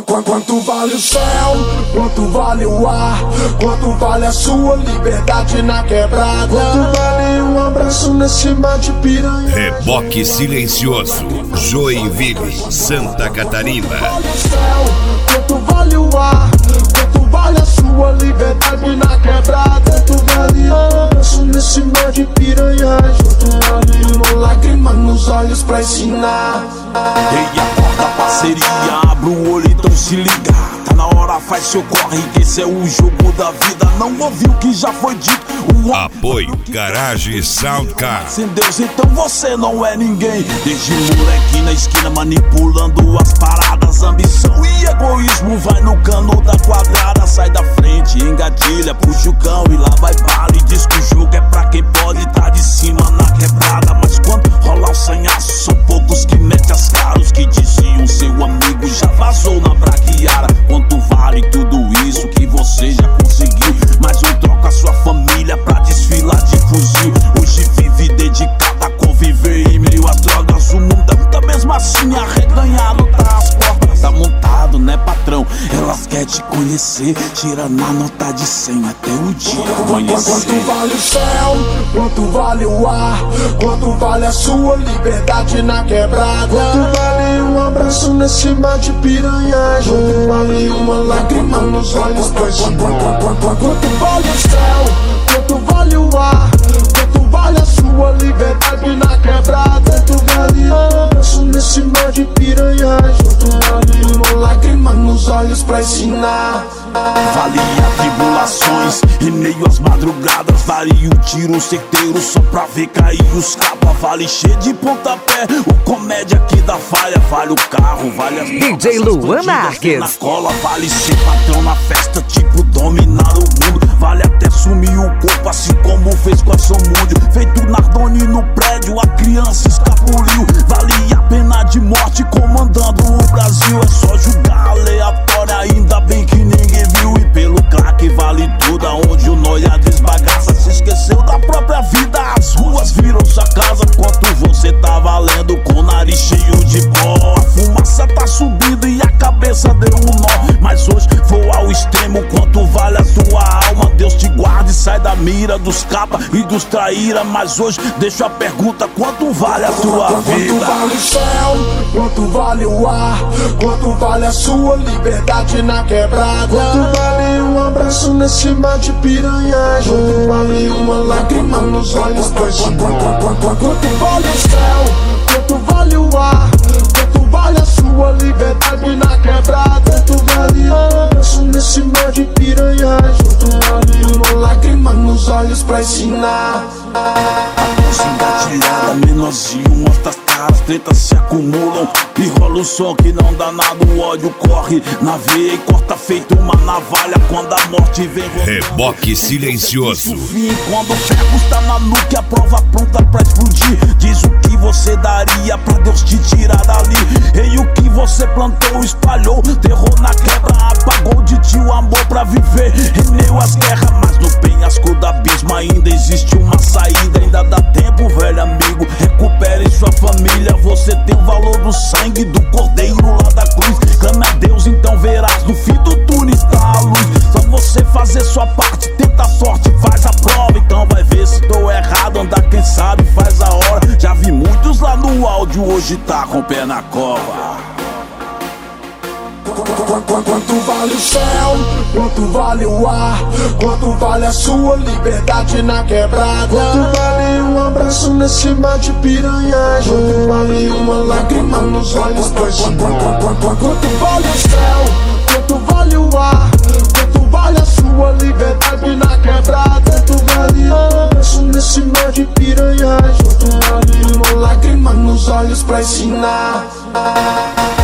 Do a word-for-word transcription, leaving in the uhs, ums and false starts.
Quanto vale o céu? Quanto vale o ar? Quanto vale a sua liberdade na quebrada? Quanto vale um abraço nesse mar de piranha? Reboque silencioso, Joinville, Santa Catarina. Quanto vale o ar? Quanto vale a sua liberdade na quebrada? Quanto vale um abraço nesse mar de piranhas? Quanto vale uma lágrima nos olhos pra ensinar? Ei, acorda parceria, abre o olho, então se liga. Tá na hora, faz seu corre, que esse é o jogo da vida. Não ouviu o que já foi dito. O apoio Garage Soundcar. Sem Deus, então você não é ninguém. Desde moleque na esquina manipulando as paradas. Ambição e egoísmo vai no cano da quadrada. Sai da frente, engatilha, puxa o cão e lá vai bala. E diz que o jogo é pra quem pode tá de cima na quebrada. Mas quando rola o sanhaço, são poucos que metem as caras. Que diziam seu amigo já vazou na braquiara. Quanto vale tudo isso que você já conseguiu? Mas eu troco a sua família pra desfilar de fuzil. Hoje vive dedicado a conviver em meio às drogas. O mundo anda mesmo assim arreganhado, tá as portas. Tá montado, né patrão? Elas querem te conhecer. Tira na nota de cem até o dia amanhecer. Quanto vale o céu? Quanto vale o ar? Quanto vale a sua liberdade na quebrada? Quanto vale um abraço nesse mar de piranhas? Quanto vale uma lágrima nos olhos pra ensinar? Quanto vale o céu? Quanto vale o ar? Quanto vale a sua liberdade na quebrada? Quanto vale um abraço nesse mar de piranhas? Quanto vale uma lágrima nos olhos pra ensinar? Vale as tribulações em meio às madrugadas. Vale o tiro certeiro só pra ver cair os cabas. Vale cheio de pontapé, o comédia que dá falha. Vale o carro, vale as D J Luan Marques na cola. Vale ser patrão na festa, tipo dominar o mundo. Vale até sumir o corpo, assim como fez com a Somúdio. Feito Nardoni no prédio, a criança escapuliu. Vale a pena de morte comandando o Brasil. É só julgar aleatória, ainda bem que ninguém viu. E pelo crack vale tudo, aonde o noia desbagaça. Se esqueceu da própria vida, as ruas viram sua casa. Enquanto você tá valendo com o nariz cheio de pó. A fumaça tá subindo e a cabeça deu um nó. Mas hoje vou ao extremo, quanto vale a sua alma? Deus te guarde, sai da mira dos capa e dos traíra. Mas hoje deixo a pergunta, quanto vale a tua vida? Quanto vale o céu? Quanto vale o ar? Quanto vale a sua liberdade na quebrada? Quanto vale um abraço nesse mar de piranhas? Quanto vale uma lágrima nos olhos pra ensinar? Quanto vale o céu? Quanto vale o ar? Quanto vale a sua liberdade na quebrada? Quanto vale um abraço nesse mar de piranhas? Quanto vale uma lágrima nos olhos pra ensinar? A nossa engatilhada, menorzinho, mostra as caras, tretas se acumulam e rola o som que não dá nada, o ódio corre na veia e corta feito uma navalha quando a morte vem. Reboque silencioso. Fim, quando o ferro está na nuca, a prova pronta pra explodir. Diz o que você daria pra Deus te tirar dali. E o que você plantou, espalhou terror na quebra, apagou de ti o amor pra viver em meio às guerras. Mas no penhasco do abismo ainda existe uma saída. Ainda dá tempo, velho amigo, recupere sua família. Você tem o valor do sangue do cordeiro lá da cruz. Clame a Deus, então verás no fim do túnel está a luz. Só você fazer sua parte, tenta a sorte, faz a prova. Então vai ver se tô errado, andar quem sabe faz a hora. Já vi muitos lá no áudio, hoje tá com o pé na cova. Quanto vale o céu? Quanto vale o ar? Quanto vale a sua liberdade na quebrada? Quanto vale um abraço nesse mar de piranhas? Quanto vale uma lágrima nos olhos pra ensinar? Quanto vale o céu? Quanto vale o ar? Quanto vale a sua liberdade na quebrada? Quanto vale um abraço nesse mar de piranhas? Quanto vale uma lágrima nos olhos pra ensinar?